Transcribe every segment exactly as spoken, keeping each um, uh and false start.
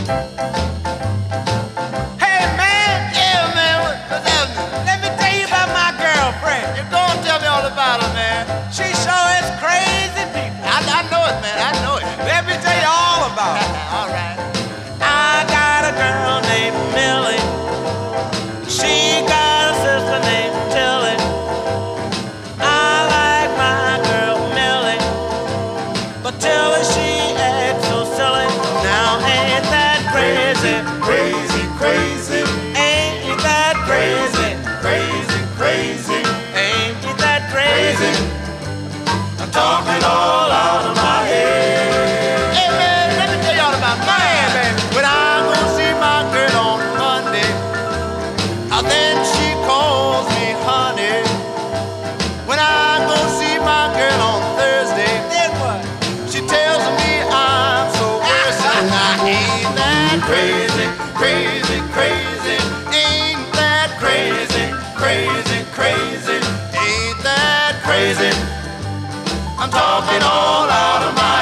Hey man, yeah man, what's happening? Let me tell you about my girlfriend. You go and tell me all about her, man. She sure is crazy people. I, I know it, man. I know it. Let me tell you all about it. All right. I got a girl named Millie. She got a sister named Tilly. I like my girl Millie, but Tilly she acts so silly. Now ain't that crazy? Crazy, crazy, Ain't that crazy? crazy, crazy, Ain't that crazy? I'm talking all out of my head. Hey man, let me tell y'all about mine, man. When I go see my girl on Monday, uh, then she calls me honey. When I go see my girl on Thursday, then what? She tells me I'm so worse. Ain't that crazy, crazy, crazy? Ain't that crazy, crazy, crazy? Ain't that crazy? I'm talking all out of my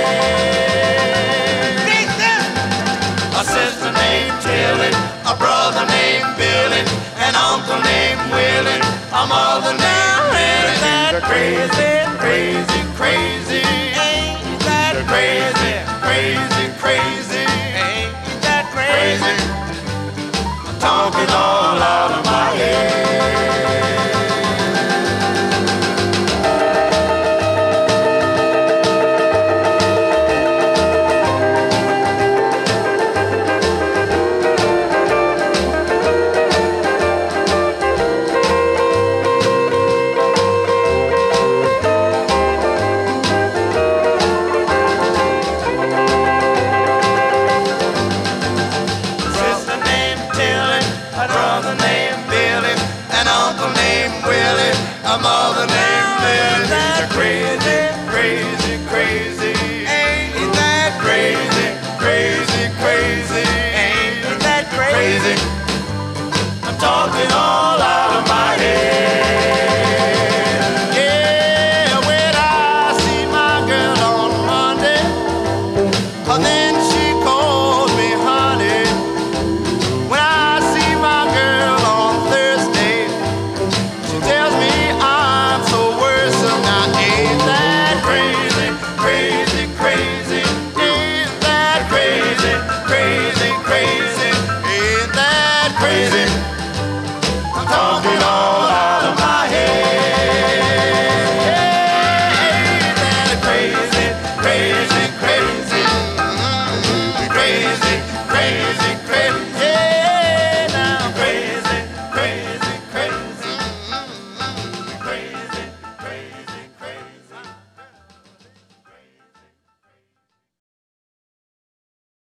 head. A sister named Tilly, a brother named Billy, an uncle named Willie, a mother named Millie. Ain't that crazy?